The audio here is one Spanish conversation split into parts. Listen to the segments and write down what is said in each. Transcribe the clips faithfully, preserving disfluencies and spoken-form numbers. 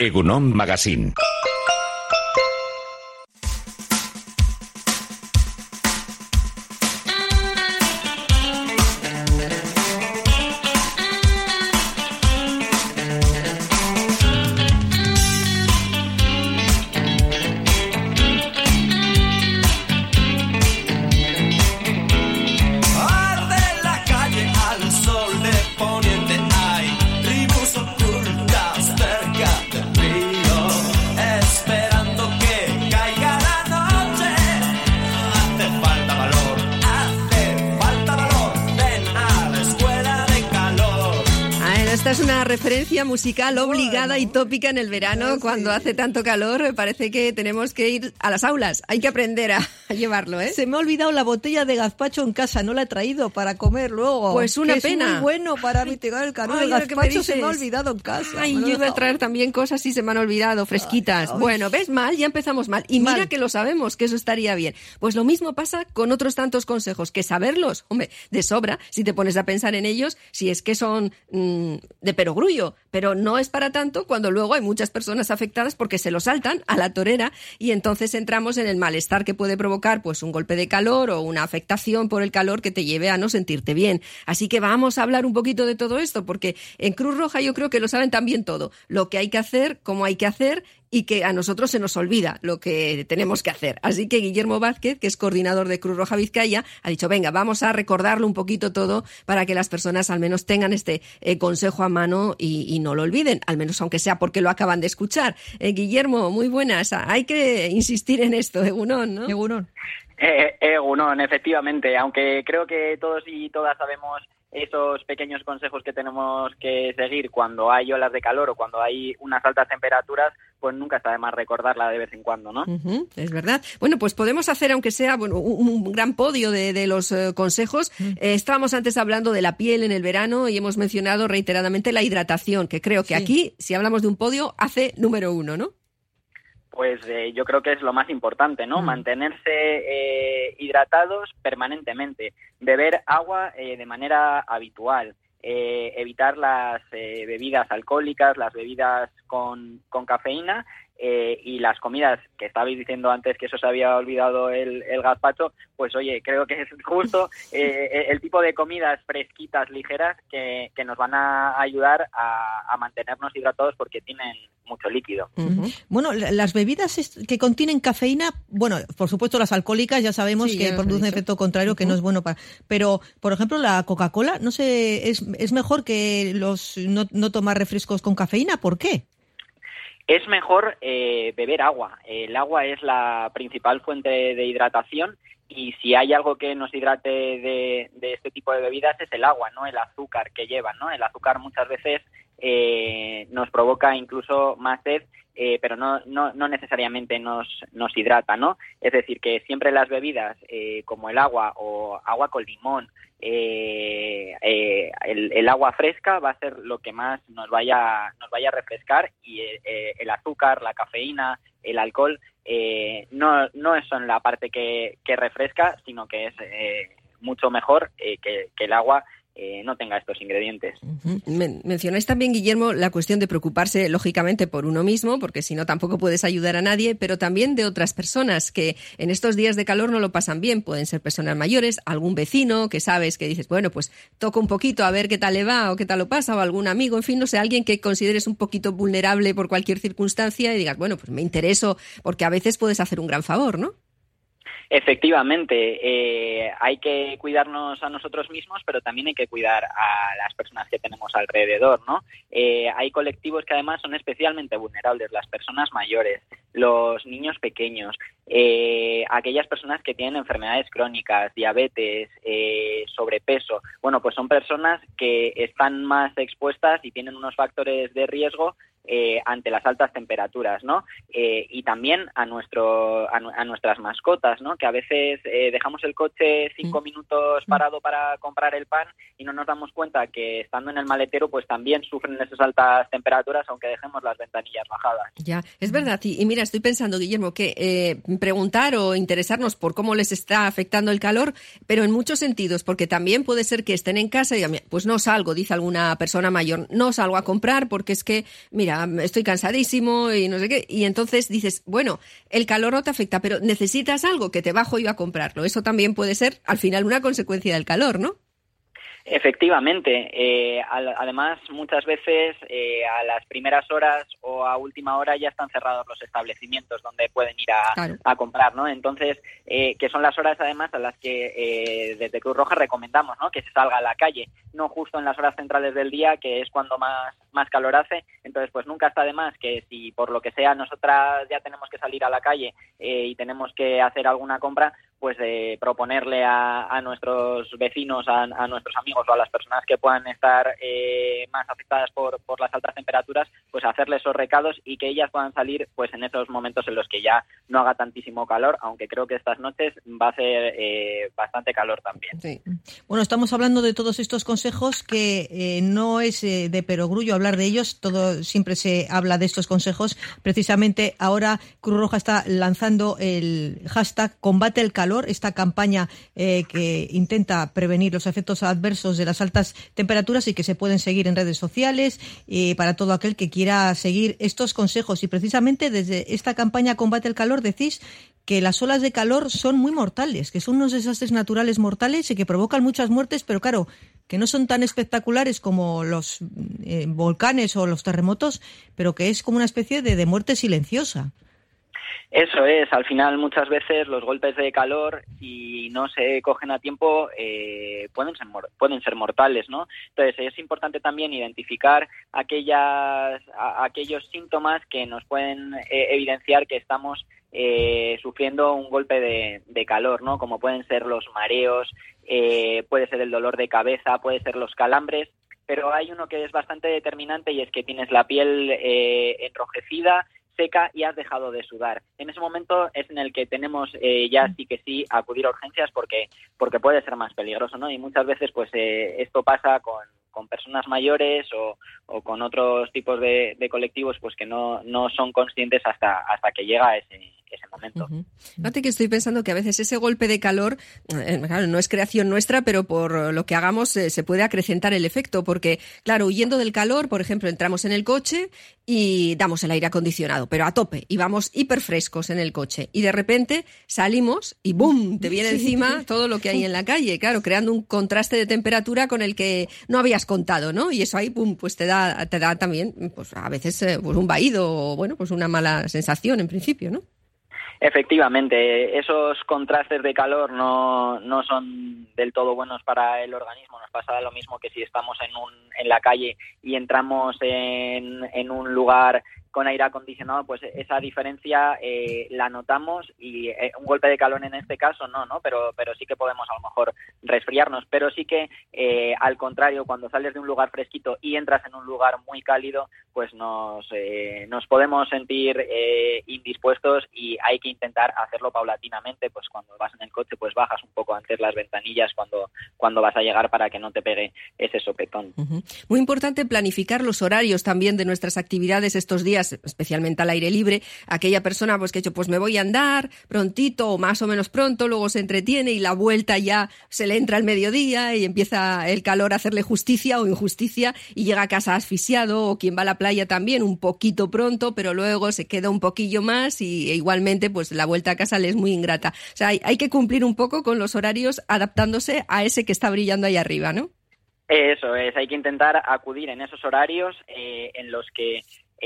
Egunon Magazine. Esta es una referencia musical obligada y tópica en el verano, cuando hace tanto calor. Parece que tenemos que ir a las aulas. Hay que aprender a, a llevarlo, ¿eh? Se me ha olvidado la botella de gazpacho en casa, no la he traído para comer luego. Pues una que pena. Es muy bueno para mitigar el calor. Ay, el gazpacho se me ha olvidado en casa. Ay, yo iba a traer también cosas y se me han olvidado, fresquitas. Ay, ay. Bueno, ¿ves? Mal, ya empezamos mal. Y mira mal. Que lo sabemos, que eso estaría bien. Pues lo mismo pasa con otros tantos consejos, que saberlos, hombre, de sobra, si te pones a pensar en ellos, si es que son mmm, de perogrullo. Pero no es para tanto cuando luego hay muchas personas afectadas porque se lo saltan a la torera y entonces entramos en el malestar que puede provocar pues un golpe de calor o una afectación por el calor que te lleve a no sentirte bien. Así que vamos a hablar un poquito de todo esto, porque en Cruz Roja yo creo que lo saben también todo, lo que hay que hacer, cómo hay que hacer, y que a nosotros se nos olvida lo que tenemos que hacer. Así que Guillermo Vázquez, que es coordinador de Cruz Roja Vizcaya, ha dicho, venga, vamos a recordarlo un poquito todo para que las personas al menos tengan este eh, consejo a mano y, y no lo olviden, al menos aunque sea porque lo acaban de escuchar. Eh, Guillermo, muy buenas. Hay que insistir en esto, Egunon, ¿no? Egunon. Eh, Egunon, efectivamente, aunque creo que todos y todas sabemos esos pequeños consejos que tenemos que seguir cuando hay olas de calor o cuando hay unas altas temperaturas, pues nunca está de más recordarla de vez en cuando, ¿no? Uh-huh, es verdad. Bueno, pues podemos hacer, aunque sea bueno, un, un gran podio de, de los uh, consejos. Uh-huh. Eh, estábamos antes hablando de la piel en el verano y hemos mencionado reiteradamente la hidratación, que creo que sí. Aquí, si hablamos de un podio, hace número uno, ¿no? Pues eh, yo creo que es lo más importante, ¿no? Mm. Mantenerse eh, hidratados permanentemente, beber agua eh, de manera habitual, eh, evitar las eh, bebidas alcohólicas, las bebidas con, con cafeína eh, y las comidas que estabais diciendo antes que eso se había olvidado el, el gazpacho, pues oye, creo que es justo eh, el tipo de comidas fresquitas, ligeras, que, que nos van a ayudar a, a mantenernos hidratados porque tienen mucho líquido. Uh-huh. Bueno, las bebidas que contienen cafeína, bueno, por supuesto las alcohólicas ya sabemos sí, que ya producen efecto contrario, uh-huh. que no es bueno para... Pero, por ejemplo, la Coca-Cola, no sé, es, es mejor que los no, no tomar refrescos con cafeína, ¿por qué? Es mejor eh, beber agua. El agua es la principal fuente de hidratación y si hay algo que nos hidrate de, de este tipo de bebidas es el agua, no el azúcar que llevan, ¿no? El azúcar muchas veces eh, nos provoca incluso más sed, eh, pero no, no, no necesariamente nos, nos hidrata, ¿no? Es decir, que siempre las bebidas eh, como el agua o agua con limón, Eh, eh, el, el agua fresca va a ser lo que más nos vaya nos vaya a refrescar y eh, el azúcar, la cafeína, el alcohol eh, no no son la parte que, que refresca, sino que es eh, mucho mejor eh, que, que el agua eh, no tenga estos ingredientes. Uh-huh. Men- mencionáis también, Guillermo, la cuestión de preocuparse, lógicamente, por uno mismo, porque si no tampoco puedes ayudar a nadie, pero también de otras personas que en estos días de calor no lo pasan bien. Pueden ser personas mayores, algún vecino que sabes que dices, bueno, pues toco un poquito a ver qué tal le va o qué tal lo pasa, o algún amigo, en fin, no sé, alguien que consideres un poquito vulnerable por cualquier circunstancia y digas, bueno, pues me intereso, porque a veces puedes hacer un gran favor, ¿no? Efectivamente, eh, hay que cuidarnos a nosotros mismos, pero también hay que cuidar a las personas que tenemos alrededor, ¿no? Eh, hay colectivos que además son especialmente vulnerables, las personas mayores, los niños pequeños, eh, aquellas personas que tienen enfermedades crónicas, diabetes, eh, sobrepeso. Bueno, pues son personas que están más expuestas y tienen unos factores de riesgo Eh, ante las altas temperaturas, ¿no? Eh, y también a nuestro a, a nuestras mascotas, ¿no? Que a veces eh, dejamos el coche cinco minutos parado para comprar el pan y no nos damos cuenta que estando en el maletero pues también sufren esas altas temperaturas aunque dejemos las ventanillas bajadas. Ya, es verdad. Y, y mira, estoy pensando, Guillermo, que eh, preguntar o interesarnos por cómo les está afectando el calor, pero en muchos sentidos, porque también puede ser que estén en casa y digan, pues no salgo, dice alguna persona mayor, no salgo a comprar porque es que, mira, mira, estoy cansadísimo y no sé qué. Y entonces dices, bueno, el calor no te afecta, pero necesitas algo, que te bajo yo a comprarlo. Eso también puede ser, al final, una consecuencia del calor, ¿no? Efectivamente. Eh, al, además, muchas veces eh, a las primeras horas o a última hora ya están cerrados los establecimientos donde pueden ir a, claro. a comprar, ¿no? Entonces, eh, que son las horas además a las que eh, desde Cruz Roja recomendamos, ¿no? Que se salga a la calle, no justo en las horas centrales del día, que es cuando más, más calor hace. Entonces, pues nunca está de más que si por lo que sea nosotras ya tenemos que salir a la calle eh, y tenemos que hacer alguna compra, pues de proponerle a, a nuestros vecinos, a, a nuestros amigos o a las personas que puedan estar eh, más afectadas por, por las altas temperaturas, pues hacerles esos recados y que ellas puedan salir pues en esos momentos en los que ya no haga tantísimo calor, aunque creo que estas noches va a hacer eh, bastante calor también. Sí. Bueno, estamos hablando de todos estos consejos que eh, no es eh, de perogrullo hablar de ellos, todo siempre se habla de estos consejos. Precisamente ahora Cruz Roja está lanzando el hashtag Combate el Calor, esta campaña eh, que intenta prevenir los efectos adversos de las altas temperaturas y que se pueden seguir en redes sociales eh, para todo aquel que quiera seguir estos consejos. Y precisamente desde esta campaña Combate el Calor decís que las olas de calor son muy mortales, que son unos desastres naturales mortales y que provocan muchas muertes, pero claro, que no son tan espectaculares como los eh, volcanes o los terremotos, pero que es como una especie de, de muerte silenciosa. Eso es, al final muchas veces los golpes de calor, si no se cogen a tiempo, eh, pueden ser pueden ser mortales, ¿no? Entonces es importante también identificar aquellas a, aquellos síntomas que nos pueden eh, evidenciar que estamos eh, sufriendo un golpe de, de calor, ¿no? Como pueden ser los mareos, eh, puede ser el dolor de cabeza, puede ser los calambres, pero hay uno que es bastante determinante y es que tienes la piel eh, enrojecida, seca y has dejado de sudar. En ese momento es en el que tenemos eh, ya sí que sí acudir a urgencias porque porque puede ser más peligroso, ¿no? Y muchas veces pues eh, esto pasa con, con personas mayores o, o con otros tipos de, de colectivos pues que no, no son conscientes hasta hasta que llega ese ese momento. Uh-huh. Fíjate que estoy pensando que a veces ese golpe de calor, eh, claro, no es creación nuestra, pero por lo que hagamos eh, se puede acrecentar el efecto, porque, claro, huyendo del calor, por ejemplo, entramos en el coche y damos el aire acondicionado, pero a tope, y vamos hiper frescos en el coche, y de repente salimos y ¡bum!, te viene encima todo lo que hay en la calle, claro, creando un contraste de temperatura con el que no habías contado, ¿no? Y eso ahí, ¡pum!, pues te da, te da también, pues a veces, eh, pues un vaído o, bueno, pues una mala sensación en principio, ¿no? Efectivamente, esos contrastes de calor no, no son del todo buenos para el organismo. Nos pasa lo mismo que si estamos en un en la calle y entramos en, en un lugar con aire acondicionado, pues esa diferencia eh, la notamos y eh, un golpe de calor en este caso no, ¿no? Pero pero sí que podemos a lo mejor resfriarnos, pero sí que eh, al contrario, cuando sales de un lugar fresquito y entras en un lugar muy cálido, pues nos eh, nos podemos sentir eh, indispuestos y hay que intentar hacerlo paulatinamente. Pues cuando vas en el coche, pues bajas un poco antes las ventanillas cuando cuando vas a llegar para que no te pegue ese sopetón. Uh-huh. Muy importante planificar los horarios también de nuestras actividades estos días, especialmente al aire libre. Aquella persona pues que ha hecho, pues me voy a andar prontito o más o menos pronto, luego se entretiene y la vuelta ya se le entra al mediodía y empieza el calor a hacerle justicia o injusticia y llega a casa asfixiado, o quien va a la playa también un poquito pronto, pero luego se queda un poquillo más y e igualmente pues la vuelta a casa le es muy ingrata. O sea, hay, hay que cumplir un poco con los horarios adaptándose a ese que está brillando ahí arriba, ¿no? Eso es, hay que intentar acudir en esos horarios eh, en los que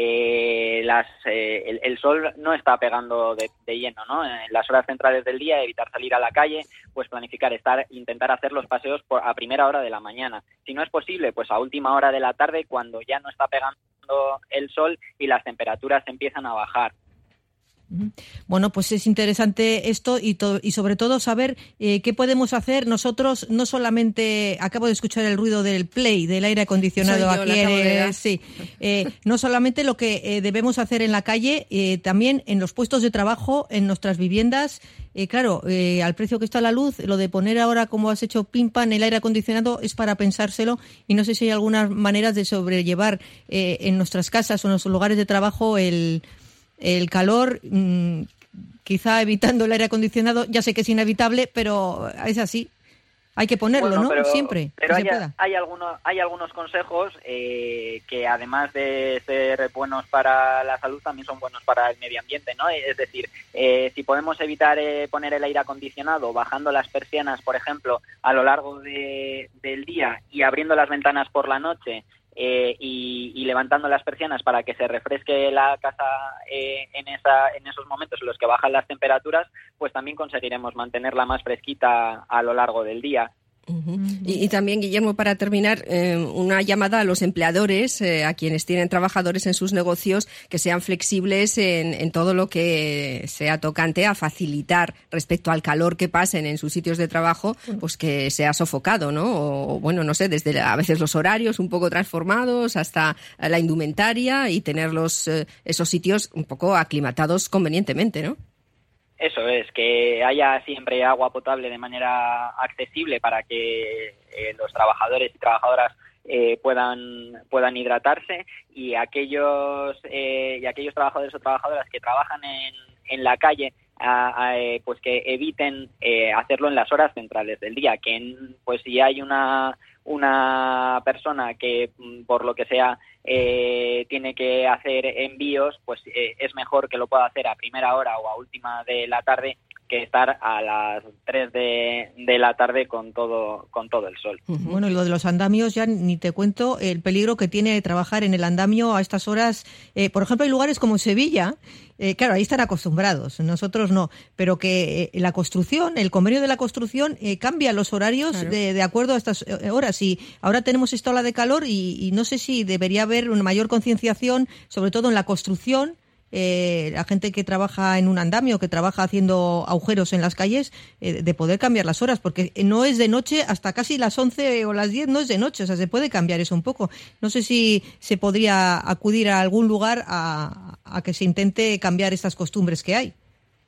Eh, las, eh, el, el sol no está pegando de, de lleno, ¿no? En las horas centrales del día, evitar salir a la calle, pues planificar, estar, intentar hacer los paseos por, a primera hora de la mañana. Si no es posible, pues a última hora de la tarde, cuando ya no está pegando el sol y las temperaturas empiezan a bajar. Bueno, pues es interesante esto y, to- y sobre todo saber eh, qué podemos hacer nosotros. No solamente, acabo de escuchar el ruido del play, del aire acondicionado Soy yo, aquí, eh, sí, eh, no solamente lo que eh, debemos hacer en la calle, eh, también en los puestos de trabajo, en nuestras viviendas. Eh, claro, eh, al precio que está la luz, lo de poner ahora, como has hecho, pim pam, el aire acondicionado es para pensárselo, y no sé si hay algunas maneras de sobrellevar eh, en nuestras casas o en nuestros lugares de trabajo el El calor, mmm, quizá evitando el aire acondicionado. Ya sé que es inevitable, pero es así. Hay que ponerlo, bueno, ¿no? Pero, Siempre. Pero hay, hay, algunos, hay algunos consejos eh, que además de ser buenos para la salud, también son buenos para el medio ambiente, ¿no? Es decir, eh, si podemos evitar eh, poner el aire acondicionado bajando las persianas, por ejemplo, a lo largo de, del día y abriendo las ventanas por la noche, Eh, y, y levantando las persianas para que se refresque la casa eh, en, esa, en esos momentos en los que bajan las temperaturas, pues también conseguiremos mantenerla más fresquita a lo largo del día. Uh-huh. Y, y también, Guillermo, para terminar, eh, una llamada a los empleadores, eh, a quienes tienen trabajadores en sus negocios, que sean flexibles en, en todo lo que sea tocante a facilitar respecto al calor que pasen en sus sitios de trabajo, pues que sea sofocado, ¿no? O, bueno, no sé, desde a veces los horarios un poco transformados hasta la indumentaria y tener los, eh, esos sitios un poco aclimatados convenientemente, ¿no? Eso es, que haya siempre agua potable de manera accesible para que eh, los trabajadores y trabajadoras eh, puedan puedan hidratarse, y aquellos eh, y aquellos trabajadores o trabajadoras que trabajan en, en la calle, a, a, eh, pues que eviten eh, hacerlo en las horas centrales del día, que en, pues si hay una una persona que por lo que sea eh, tiene que hacer envíos, pues eh, es mejor que lo pueda hacer a primera hora o a última de la tarde que estar a las tres de, de la tarde con todo con todo el sol. Bueno, y lo de los andamios, ya ni te cuento el peligro que tiene trabajar en el andamio a estas horas. Eh, por ejemplo, hay lugares como Sevilla, eh, claro, ahí están acostumbrados, nosotros no, pero que eh, la construcción, el convenio de la construcción eh, cambia los horarios, claro, de, de acuerdo a estas horas. Y ahora tenemos esta ola de calor y, y no sé si debería haber una mayor concienciación, sobre todo en la construcción. Eh, la gente que trabaja en un andamio, que trabaja haciendo agujeros en las calles, eh, de poder cambiar las horas, porque no es de noche hasta casi las once o las diez, no es de noche, o sea, se puede cambiar eso un poco. No sé si se podría acudir a algún lugar a, a que se intente cambiar estas costumbres que hay.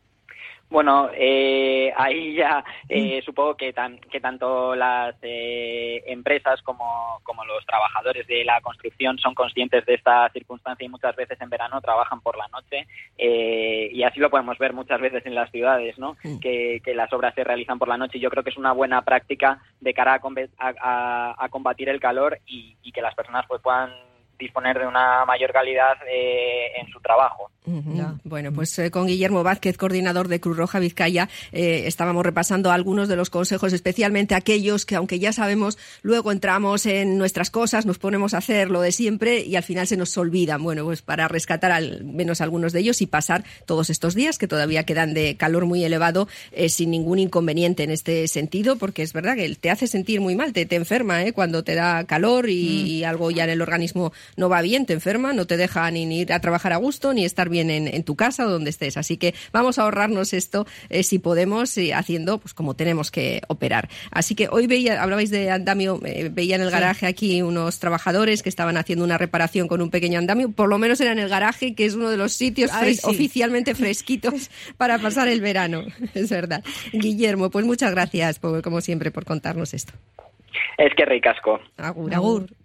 Bueno, eh, ahí ya eh, supongo que, tan, que tanto las eh, empresas como, como los trabajadores de la construcción son conscientes de esta circunstancia y muchas veces en verano trabajan por la noche, eh, y así lo podemos ver muchas veces en las ciudades, ¿no? Sí. Que, que las obras se realizan por la noche, y yo creo que es una buena práctica de cara a, a, a, a combatir el calor y, y que las personas pues puedan disponer de una mayor calidad eh, en su trabajo. Uh-huh. No. Bueno, pues eh, con Guillermo Vázquez, coordinador de Cruz Roja Vizcaya, eh, estábamos repasando algunos de los consejos, especialmente aquellos que, aunque ya sabemos, luego entramos en nuestras cosas, nos ponemos a hacer lo de siempre y al final se nos olvidan. Bueno, pues para rescatar al menos algunos de ellos y pasar todos estos días que todavía quedan de calor muy elevado eh, sin ningún inconveniente en este sentido, porque es verdad que te hace sentir muy mal, te, te enferma eh, cuando te da calor y, mm. y algo ya en el organismo no va bien, te enferma, no te deja ni ir a trabajar a gusto ni estar bien en, en tu casa o donde estés. Así que vamos a ahorrarnos esto eh, si podemos, eh, haciendo pues como tenemos que operar. Así que hoy veía, hablabais de andamio, eh, veía en el garaje sí. aquí unos trabajadores que estaban haciendo una reparación con un pequeño andamio, por lo menos era en el garaje, que es uno de los sitios Ay, fres- sí. oficialmente fresquitos para pasar el verano. Es verdad. Guillermo, pues muchas gracias, por, como siempre, por contarnos esto. Es que ricasco. Agur, agur.